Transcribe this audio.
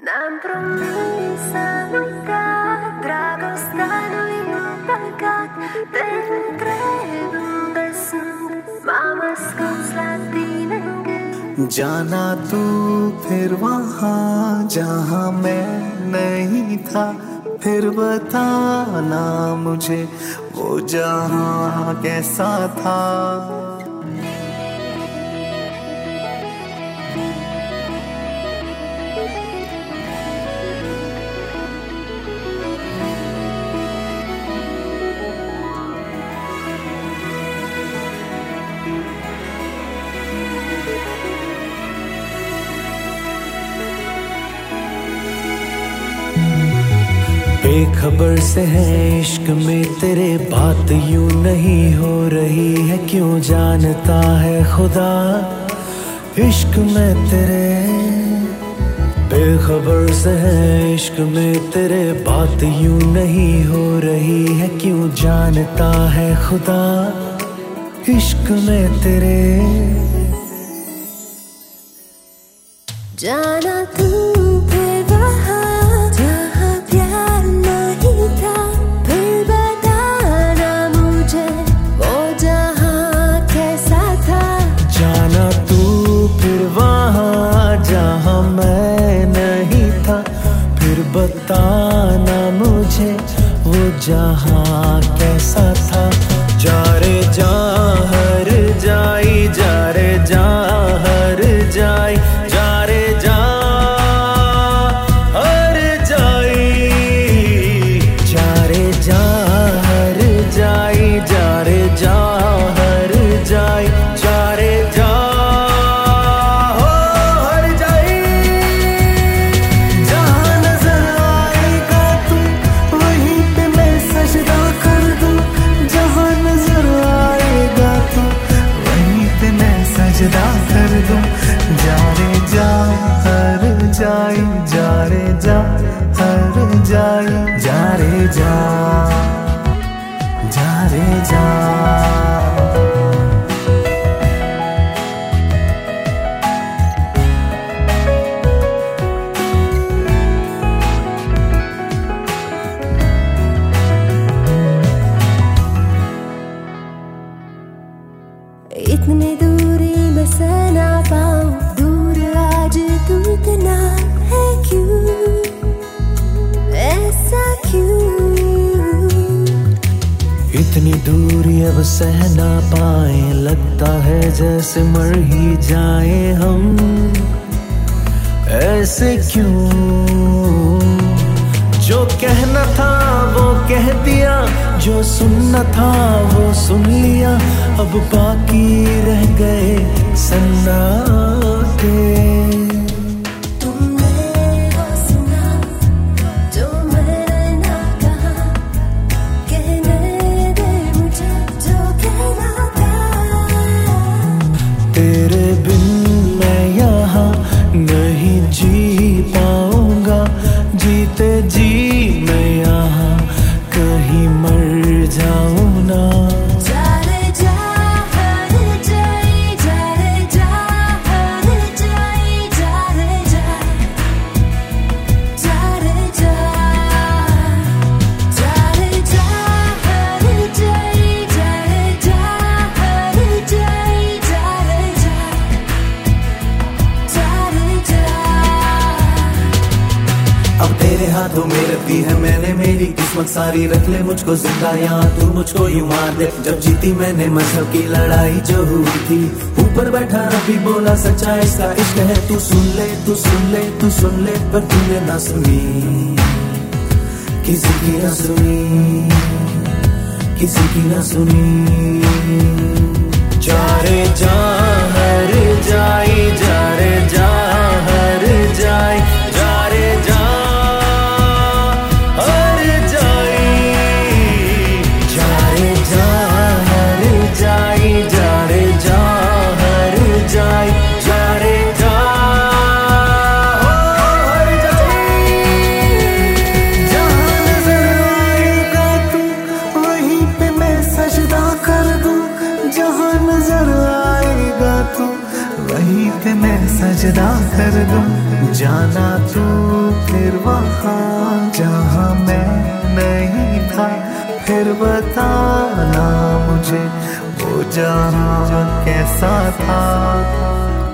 Nam promessa metà, drago strano in un pagkat, dentro un besun, mama sconslatinenge. जाना तू फिर वहाँ जहाँ मैं नहीं था, फिर बताना मुझे वो जहाँ कैसा था। बेखबर से है इश्क में तेरे, बात यूं नहीं हो रही है, क्यों जानता है खुदा इश्क में तेरे। बेखबर से है इश्क में तेरे, बात यूं नहीं हो रही है, क्यों जानता है खुदा इश्क में तेरे। जाना तू फिर वहाँ जहाँ प्यार नहीं था, फिर बताना मुझे वो जहाँ कैसा था। जाना तू फिर वहाँ जहाँ मैं नहीं था, फिर बताना मुझे वो जहाँ कैसा था। जा रे जा हर जाई, जा रे जा हर जाई, जा रे जा हर जाई, जा रे जा हर जाई, जा रे जा हर जाई, जा रे जा हो हर जाई। जहाँ नजर आएगा तू वहीं पे मैं सजदा कर दूं, जहाँ नजर आएगा तू वहीं पे मैं सजदा कर दूं। जा रे जा हर जाई, जा रे जा हर जाई, जा रे जा, जा रे जा। इतनी दूरी मैं सह ना पाऊं, दूर आज तू इतना है क्यों, ऐसा क्यों। इतनी दूरी अब सह ना पाए, लगता है जैसे मर ही जाए हम, ऐसे क्यों। जो कहना था वो कह दिया, जो सुनना था वो सुन लिया, अब बाकी रह गए सन्नाटे। तेरे बिन मैं यहाँ नहीं जी पाऊंगा, जीते जी मैं यहाँ कहीं मर जाऊं ना। जा रे जा हर जाई, जा रे जा हर जाई, जा रे जा, जा रे जा, जा रे जा हर जाई, जा रे जा हर जाई, जा रे जा, जा रे जा। अब तेरे हाथों में रखी है मैंने मेरी किस्मत सारी, रख ले मुझको जिंदा यहाँ तू मुझको यूं मार दे। जब जीती मैंने मजहब की लड़ाई जो हुई थी, ऊपर बैठा रबी बोला सच्चा इसका इश्क है। तू सुन ले तू सुन ले तू सुन ले, पर तूने ना सुनी, किसी की ना सुनी, किसी की ना सुनी। जा रे जा हर जाई, जा रे जा हर जाई, जा रे जा हर जाई, जा रे जा हर जाई, जा रे जा हर जाई, जा रे जा हो हर जाई। जहाँ नजर आएगा तू वहीं पे मैं सजदा कर दूं, जहाँ नजर आएगा तू वहीं पे मैं सजदा कर दूं। जाना तू फिर वहाँ जहाँ मैं नहीं था, फिर बताना मुझे वो जहाँ कैसा था।